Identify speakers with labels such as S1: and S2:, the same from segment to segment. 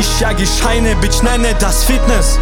S1: Ich jage Scheine, Bitch, nenne das Fitness.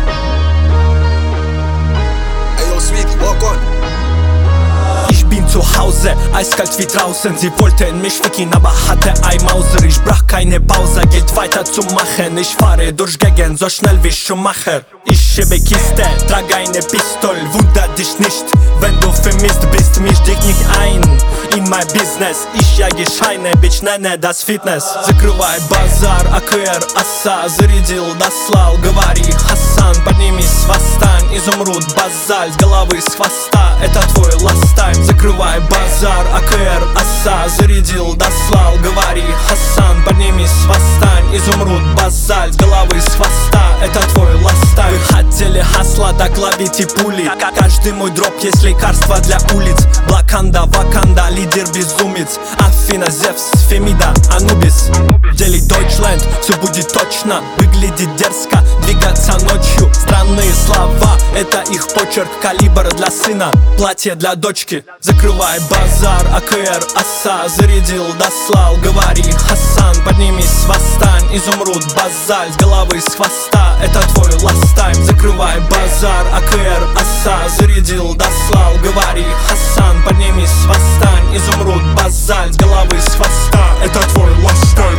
S2: Ayo, Sweetie, walk on.
S1: Ich bin zu Hause, eiskalt wie draußen. Sie wollte in mich ficken, aber hatte ein Mauser. Ich brach keine Pause, Geld weiter zu machen. Ich fahre durch Gegend so schnell wie Schumacher. Ich schiebe Kiste, trage eine Pistol. Wunder dich nicht, wenn du vermisst bist. Misch dich nicht ein in mein Business. Ich jage Scheine, Bitch, nenne das Fitness. Закрывай базар, АКР, аса. Зарядил, дослал, говори, Хасан. Поднимись, восстань, изумруд, базальт. Головы с хвоста, это твой last time. Закрывай базар, АКР, аса. Зарядил, дослал, говори, Хасан. Поднимись, восстань, изумруд, базальт. Головы с хвоста, это твой last time. Вы хотели хасла, так ловите пули. Каждый мой дроп есть лекарство для улиц. Блаканда, Ваканда, лидер безумец. Афина, Зевс, Фемида, Анубис. В деле Deutschland, все будет точно. Выглядит дерзко, двигаться ночью. Странные слова, это их почерк. Калибр для сына, платье для дочки. Закрывай базар, АКР, аса. Зарядил, дослал, говори, Хасан. Поднимись, восстань, изумруд, базальт. Головы с хвоста, это твой last time. Закрывай базар, АКР, аса. Зарядил, дослал, говори, Хасан. Поднимись, восстань, изумруд, базальт. Головы с хвоста, это твой last time.